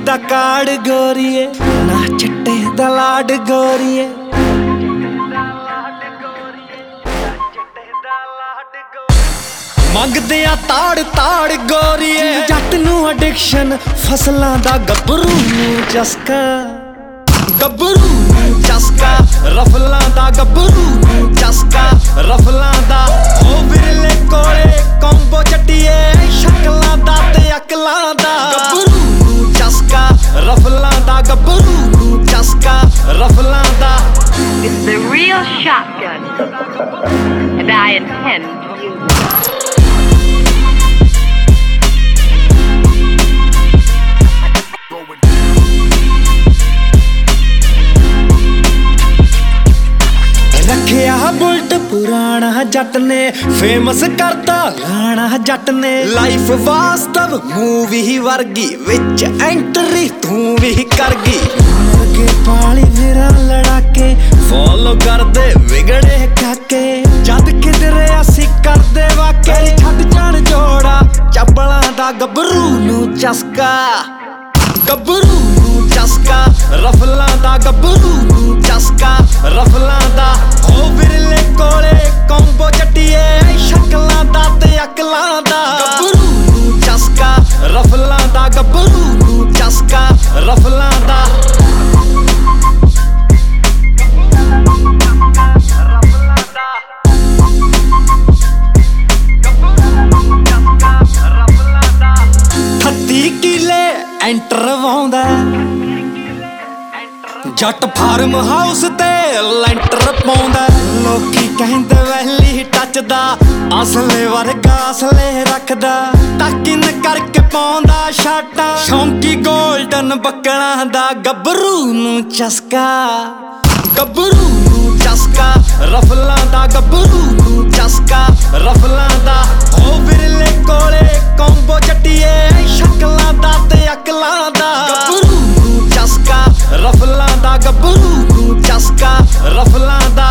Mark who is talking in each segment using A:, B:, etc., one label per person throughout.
A: दा काड़ गोरीए ना चिट्टे दा लाड गोरीए मंगदे आ ताड़ ताड़ गोरीए जट नूं एडिक्शन फसलां दा गभरू नूं चस्का गभरू नूं चस्का रफलां दा गभरू नूं चस्का रफलां दा ओ बिरले कोले कोंबो चट्टीए शक्लां दा ते अकलां दा गभरू नूं चस्का रफलां दा गभरू नूं चस्का रफलां दा
B: It's the real shotgun, and I intend to use it.
A: रखिया बुलट पुराना जट ने फेमस करता गाना जट ने लाइफ वास्तव मूवी वर्गी विच एंट्री तू भी कर गई के पाली मेरा लड़ाके फॉलो कर दे विगड़े काके जद किधरे असी कर दे वाके छड जान जोड़ा चपला दा गभरू नूं चस्का गभरू नूं चस्का रफलां दा गभरू नूं चस्का रफलां दा ओ बिरले कोले कोंबो चट्टीए शक्लां दा ते अकलां दा गभरू नूं चस्का रफलां दा गभरू नूं चस्का रफलां दा एंटर वाउंदा जट फार्म हाउस ते लैंटर पाउंदा लोकी कहंदे वैली टच दा असले वर्गा असले रखदा टकिन करके पाउंदा शाटां शौंकी गोल्डन बकलां दा गभरू नूं चस्का गभरू नूं चस्का रफलां दा गभरू नूं चस्का रफलां दा ओ बिरले कोले कोंबो चट्टीए शक्लां दा ते अकलां दा गभरू नूं चस्का रफलां दा गभरू नूं चस्का रफलां दा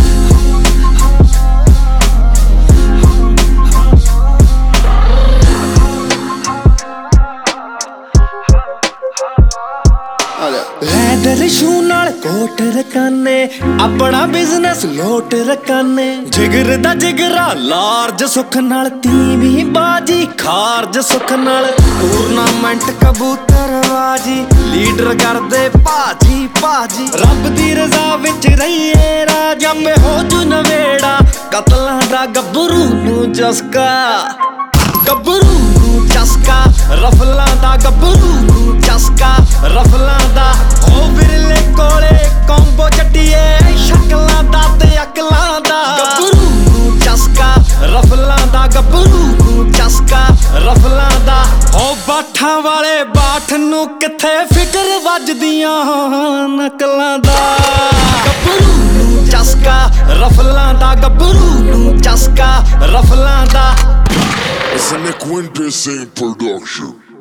A: लैदर शू नाल कोट रकाने अपना बिजनेस लोट रकाने जिगर दा जिगरा लार्ज सुख नाल तीवी बाजी खारज सुख नाल टूरनामेंट कबूतरबाजी लीडर करदे भाजी भाजी रब दी रजा विच रहिए राजा में हो जू नवेड़ा कतलां दा गभरू नूं चस्का गभरू नूं चस्का रफलां दा गभरू नूं चस्का रफलां दा ओ बिरले कोले कोंबो चट्टीए शक्लां दा ते अकलां दा गभरू नूं चस्का रफलां दा गभरू नूं चस्का रफलां दा ओ बाठां वाले बाठ नूं किथे फिकर वजदियां नकलां दा गभरू नूं चस्का रफलां दा गभरू नूं चस्का रफलां दा
C: It's a Nick Winter Sing production.